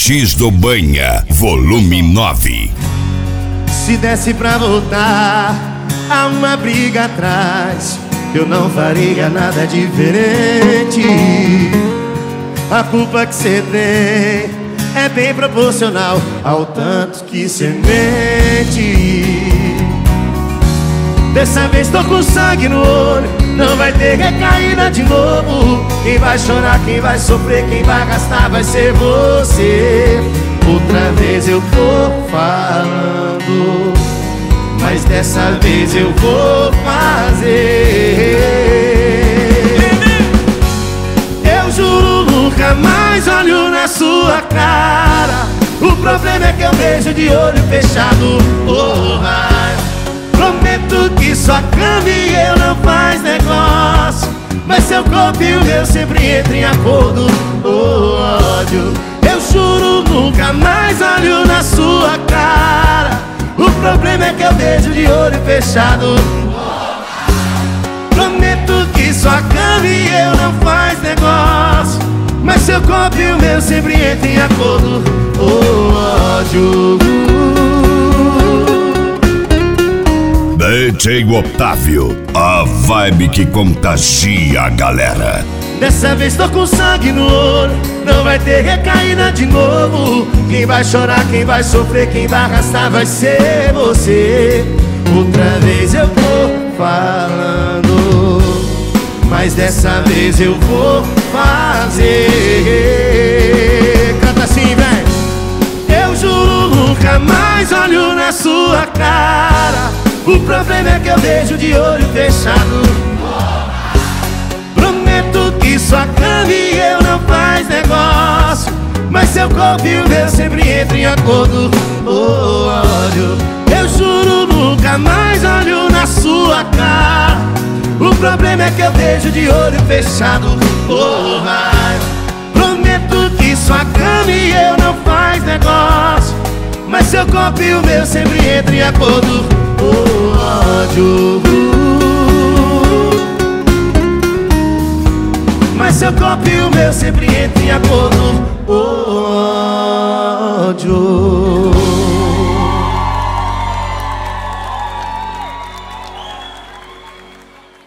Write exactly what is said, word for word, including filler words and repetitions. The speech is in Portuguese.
X do Banha, volume nove. Se desse pra voltar a uma briga atrás, eu não faria nada diferente. A culpa que cê tem é bem proporcional ao tanto que cê mente. Dessa vez tô com sangue no olho, não vai ter recaída de novo. Quem vai chorar, quem vai sofrer, quem vai gastar vai ser você. Outra vez eu tô falando, mas dessa vez eu vou fazer. Eu juro nunca mais olho na sua cara. O problema é que eu vejo de olho fechado. Oh, raio. Prometo que sua cama e eu não faz negócio, mas seu corpo e o meu sempre entram em acordo. Oh, ódio. Eu juro nunca mais olho na sua cara. O problema é que eu vejo de olho fechado. Prometo que sua cama e eu não faz negócio, mas seu corpo e o meu sempre entram em acordo. Oh, ódio. D J Otávio, a vibe que contagia a galera. Dessa vez tô com sangue no olho, não vai ter recaída de novo. Quem vai chorar, quem vai sofrer, quem vai arrastar vai ser você. Outra vez eu tô falando, mas dessa vez eu vou fazer. Canta assim, vem. Eu juro nunca mais olho na sua cara. O problema é que eu vejo de olho fechado. Prometo que sua cama e eu não faz negócio, mas seu corpo e o meu sempre entram em acordo. Oh, ódio. Eu juro nunca mais olho na sua cara. O problema é que eu vejo de olho fechado. Oh, raio. Prometo que sua cama e eu não faz negócio, mas seu corpo e o meu sempre entram em acordo. Oh, ódio. Mas seu corpo e o meu sempre entram em acordo. Oh, ódio.